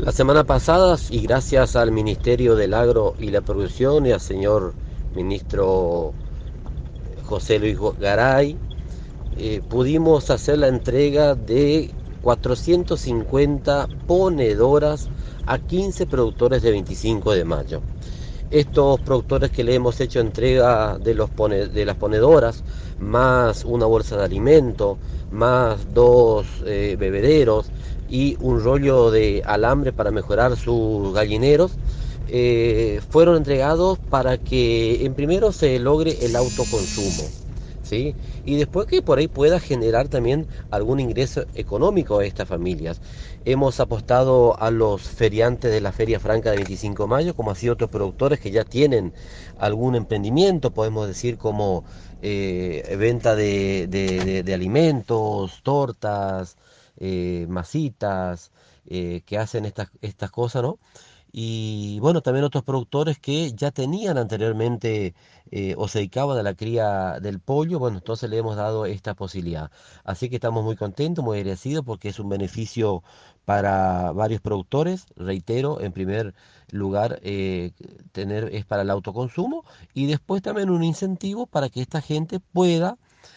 La semana pasada, y gracias al Ministerio del Agro y la Producción y al señor ministro José Luis Garay, pudimos hacer la entrega de 450 ponedoras a 15 productores de 25 de mayo. Estos productores que le hemos hecho entrega de las ponedoras, más una bolsa de alimento, más dos bebederos y un rollo de alambre para mejorar sus gallineros, fueron entregados para que en primero se logre el autoconsumo, ¿sí? Y después que por ahí pueda generar también algún ingreso económico a estas familias. Hemos apostado a los feriantes de la Feria Franca de 25 de mayo, como así otros productores que ya tienen algún emprendimiento, podemos decir como venta de alimentos, tortas, masitas, que hacen estas cosas, ¿no? Y bueno, también otros productores que ya tenían anteriormente o se dedicaban a la cría del pollo, bueno, entonces le hemos dado esta posibilidad. Así que estamos muy contentos, muy agradecidos porque es un beneficio para varios productores. Reitero, en primer lugar, es para el autoconsumo y después también un incentivo para que esta gente pueda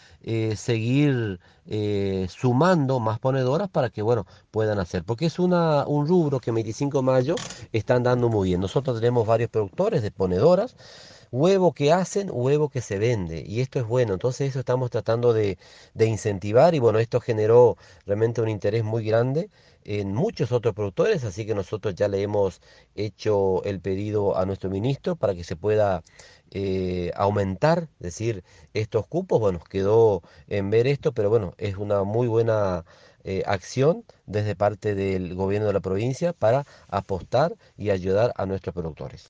seguir sumando más ponedoras para que, bueno, puedan hacer. Porque es un rubro que en 25 de mayo están dando muy bien. Nosotros tenemos varios productores de ponedoras, huevo que hacen, huevo que se vende. Y esto es bueno. Entonces eso estamos tratando de incentivar y bueno, esto generó realmente un interés muy grande en muchos otros productores, así que nosotros ya le hemos hecho el pedido a nuestro ministro para que se pueda aumentar, es decir, estos cupos. Bueno, quedó en ver esto, pero bueno, es una muy buena acción desde parte del gobierno de la provincia para apostar y ayudar a nuestros productores.